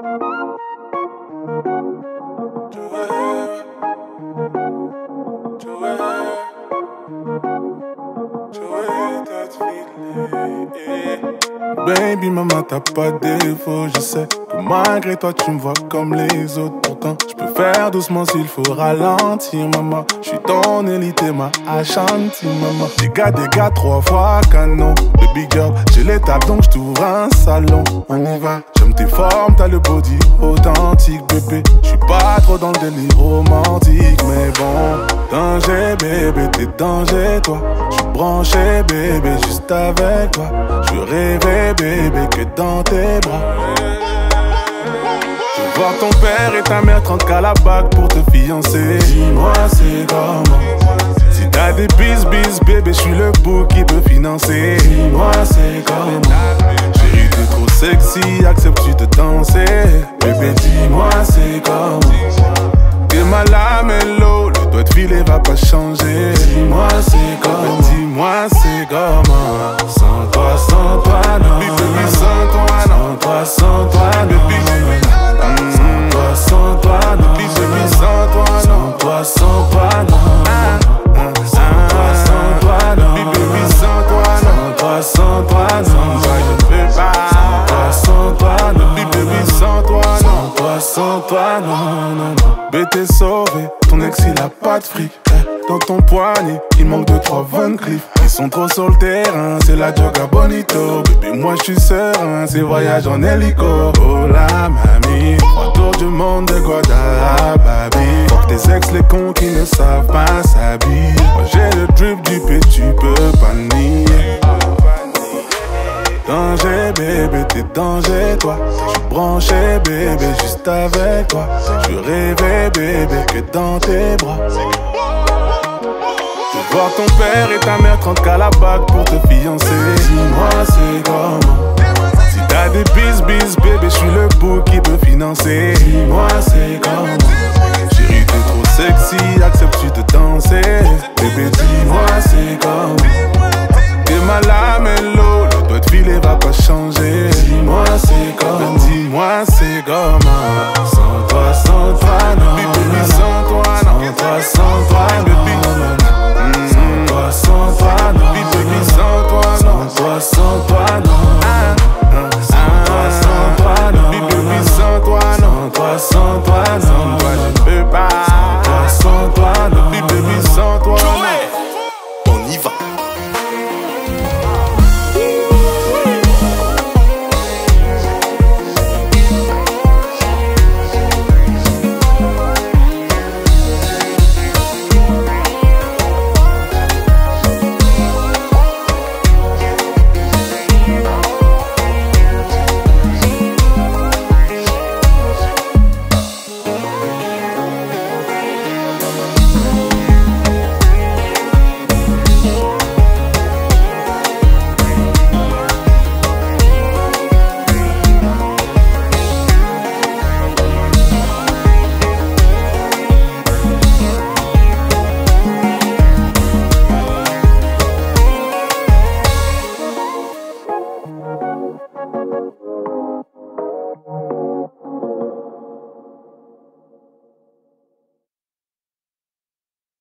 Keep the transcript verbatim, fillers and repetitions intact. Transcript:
Baby maman t'as pas de défaut. Je sais que malgré toi tu me vois comme les autres. Pourtant je peux faire doucement s'il faut ralentir maman. Je suis ton élite et ma Ashanti maman. Dégâts dégâts trois fois canon. Baby girl j'ai l'étape donc je t'ouvre un salon. On y va. J'aime tes formes, t'as le body authentique bébé. Je suis pas trop dans le délire romantique. Mais bon, danger bébé, t'es danger toi. Je suis branché bébé juste avec toi. Je rêvais bébé que dans tes bras. Je vois ton père et ta mère trente qu'à la bague pour te fiancer. Dis-moi c'est comment. Si t'as des bis bis bébé, je suis le bout qui peut financer. Dis-moi c'est comment. Chérie t'es trop sexy, acceptes-tu de danser? Bébé dis-moi c'est comment. T'es ma lamello, le doigt de filet va pas changer. Dis-moi c'est comment. Dis-moi c'est comment. Sans toi, sans toi non. Baby sans toi non. Sans toi, sans toi non. Sans toi, sans toi non. Baby sans toi non. Sans toi, sans toi non. Sans toi, sans toi non. Baby sans toi non. Sans toi, sans toi non. Sans toi je peux pas. Sans toi, sans toi non. Baby sans toi non. Sans toi, sans toi non, non, non. Bébé t'es sauvé, ton ex il a pas de fric. Dans ton poignet, il manque de trois Van Cleef. Ils sont trop sur le terrain, c'est la jog à Bonito. Bébé moi je suis serein, c'est voyage en hélico. Oh la mamie, trois tours du monde de Guadalajara. Fuck tes ex les cons qui ne savent pas s'habiller. Moi j'ai le drip du P, tu peux pas nier. Danger bébé, t'es danger toi. J'suis branché bébé, juste avec toi. Je rêvais bébé que dans tes bras. Je vois ton père et ta mère trente qu'à la bague pour te fiancer. Dis-moi c'est comment. Si t'as des bis bis bébé, je suis le bout qui peut financer. Dis-moi c'est comment. Chérie t'es trop sexy, acceptes-tu de danser? Bébé dis-moi c'est comment. T'es ma lamello, le doigt de filet va pas changer. Dis-moi c'est comment. Dis-moi c'est comment.